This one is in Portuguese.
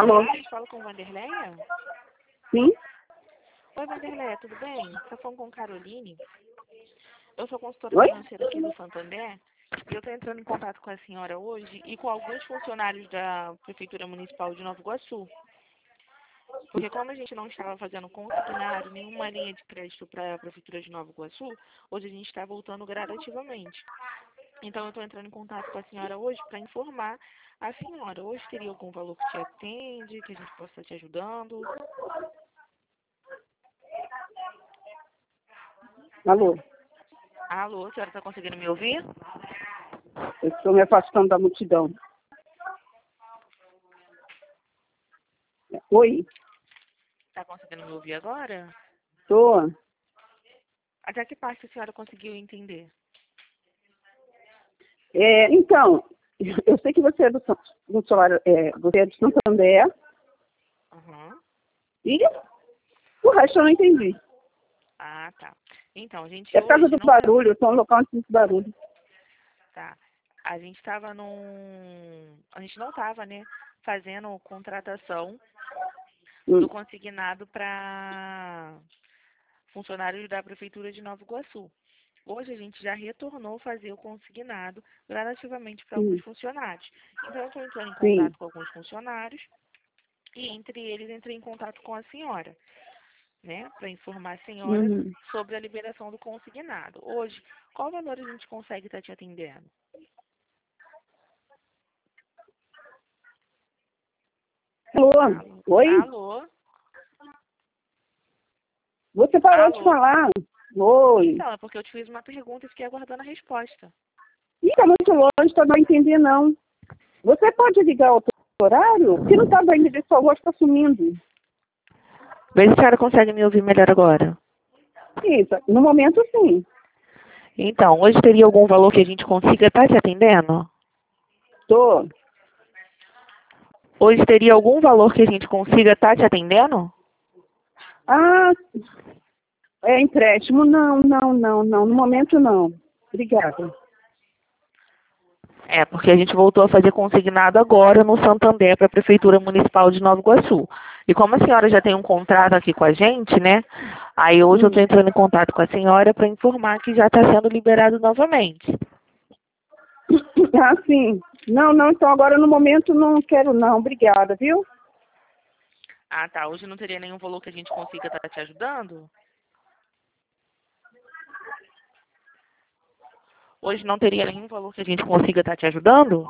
Alô? Fala com Vanderleia? Sim? Oi, Vanderleia, tudo bem? Tá falando com Caroline. Eu sou consultora Oi? financeira aqui do Santander e eu estou entrando em contato com a senhora hoje e com alguns funcionários da Prefeitura Municipal de Nova Iguaçu. Porque como a gente não estava fazendo consignado nenhuma linha de crédito para a Prefeitura de Nova Iguaçu, hoje a gente está voltando gradativamente. Então eu estou entrando em contato com a senhora hoje para informar a senhora. Hoje teria algum valor que te atende, que a gente possa estar te ajudando? Alô? Alô, a senhora está conseguindo me ouvir? Eu estou me afastando da multidão. Oi? Está conseguindo me ouvir agora? Estou. Até que parte a senhora conseguiu entender? Então, eu sei que você é você é do Santander Uhum. e o resto eu não entendi. Ah, tá. Então, a gente É por causa hoje do não... barulho, eu estou no local onde tem esse barulho. Tá. A gente estava num... A gente não estava, né, fazendo contratação do Hum, consignado para funcionários da Prefeitura de Nova Iguaçu. Hoje a gente já retornou fazer o consignado gradativamente para alguns sim, funcionários. Então, eu estou entrando em sim. contato com alguns funcionários e entre eles entrei em contato com a senhora, né, para informar a senhora Uhum. sobre a liberação do consignado. Hoje, qual valor a gente consegue estar te atendendo? Alô? Alô? Oi? Alô? Você parou de Alô? falar? Oi? Então, é porque eu te fiz uma pergunta e fiquei aguardando a resposta. Ih, está muito longe, tá não entender não. Você pode ligar outro horário? Porque não está dando de sua voz, está sumindo. Vê se a senhora consegue me ouvir melhor agora. Isso, no momento sim. Então, hoje teria algum valor que a gente consiga estar te atendendo? Tô. Hoje teria algum valor que a gente consiga estar te atendendo? Ah, é empréstimo? Não, não, não, não. No momento não. Obrigada. É, porque a gente voltou a fazer consignado agora no Santander para a Prefeitura Municipal de Nova Iguaçu. E como a senhora já tem um contrato aqui com a gente, né? Aí hoje eu estou Hum. entrando em contato com a senhora para informar que já está sendo liberado novamente. Ah, sim. Não, não, então agora no momento não quero não. Obrigada, viu? Ah, tá. Hoje não teria nenhum valor que a gente consiga estar te ajudando? Hoje não teria nenhum valor que a gente consiga estar te ajudando?